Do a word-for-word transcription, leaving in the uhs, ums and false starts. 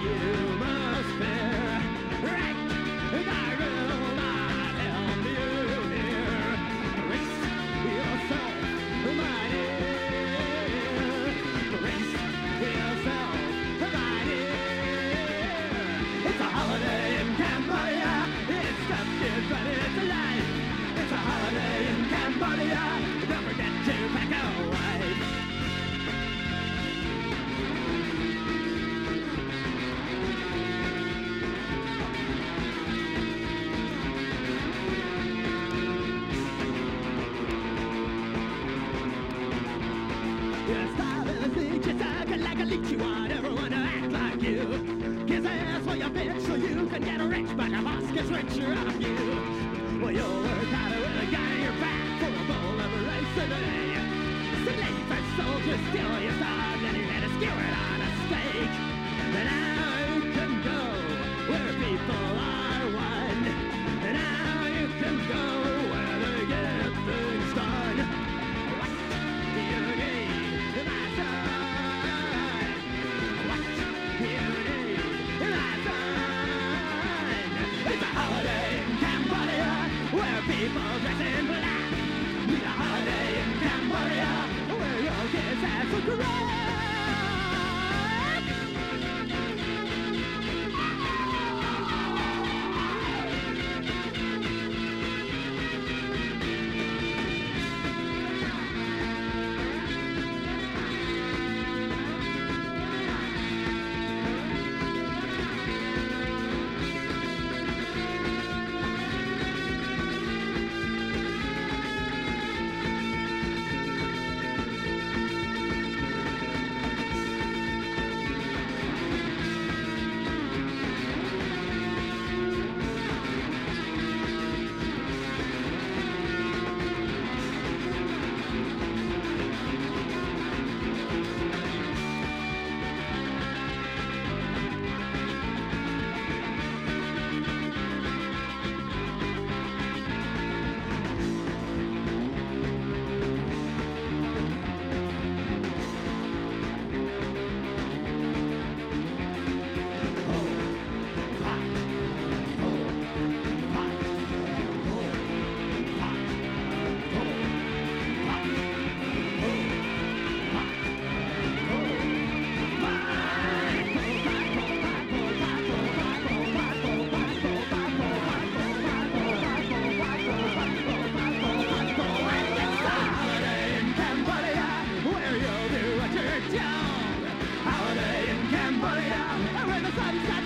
you must fear. Right, I will not help you here. Brace yourself, my dear. Brace yourself, my dear. It's a holiday in Cambodia. It's stuff different, it's life. It's a holiday in Cambodia. Don't forget to pack away. Your style is leech, you suck it like a leech. You want everyone to act like you. Kiss ass while you bitch so you can get rich, but the boss gets richer of you. Well, you'll work harder with a gun in your back for a bowl of rice a day. Slave for soldiers, steal your stars, and you had to skewer it on a stake. And now you can go where people are one. And now you can go where they get things done. What do you need, my son? What do you need, my son? It's a holiday in Cambodia where people dress in black. It's a holiday in Cambodia where your kids have to grow. Holiday in Cambodia, where the sun